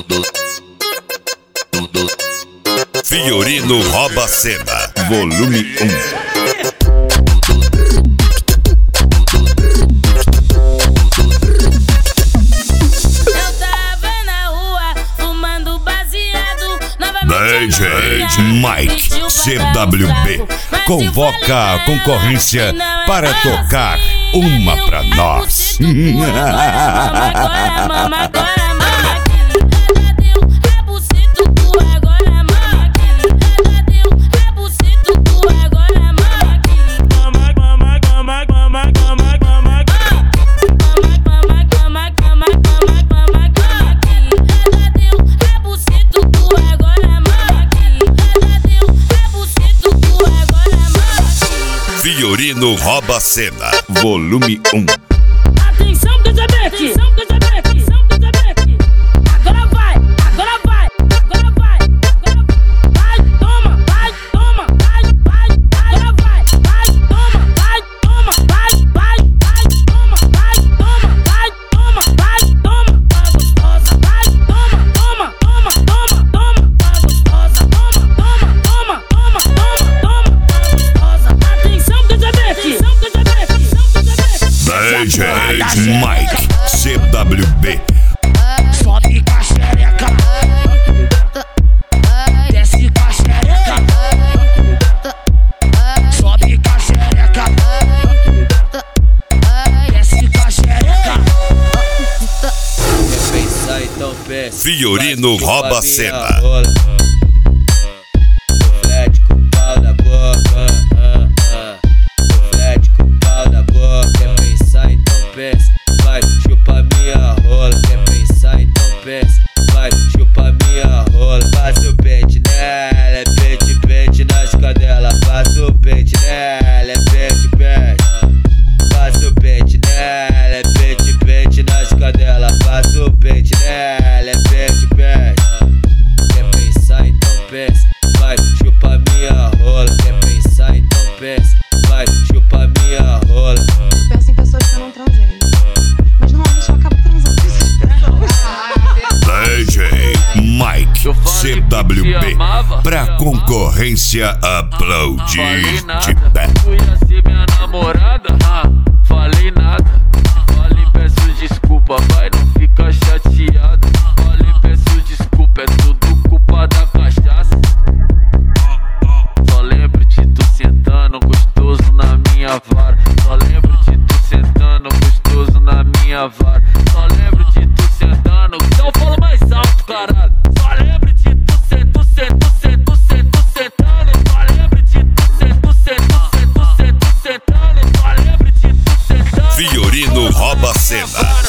Fiorino rouba a cena, volume 1. DJ Mike CWB convoca a concorrência para tocar uma pra nós. Fiorino rouba a cena, volume 1. Atenção, Dezebeck! Agora vai! Vai, toma! Agora vai! Toma! Gostosa! Toma! DJ Mike CWB. Sobe com a xereca, desce com a xereca, sobe com a xereca, desce com a xereca. Quer pensar então pensa. Fiorino rouba a cena. Reflete com o pau na boca. Reflete com o pau na boca. Quer pensar então pensa. Vai, chupa minha rola. Quer pensar então pensa. Vai, chupa minha rola. Passa o pente nela, é pente nas cadelas. Passa o pente nela, é pente. Passa o pente nela, é pente nas cadelas. Passa o pente nela, é pente. Quer pensar então pensa. Vai, chupa minha rola. Quer pensar então pensa. Vai, chupa minha rola. Penso em pessoas que eu não transei, mas normalmente eu acabo transando com essas pessoas. DJ Mike CWB pra concorrência aplaudir de pé. Tu ia ser minha namorada? Falei nada. Falei, peço desculpa, vai, não fica chateado. Falei, peço desculpa, é tudo culpa da cachaça. Só lembro de tu sentando gostoso na minha vara. Só lembro de tu sentando gostoso na minha vara. Só lembro de tu sentando. Então fala mais alto, caralho. Só lembro de tu sentando. Só lembro de tu sentando. Só lembro de tu sentando. Fiorino rouba a cena.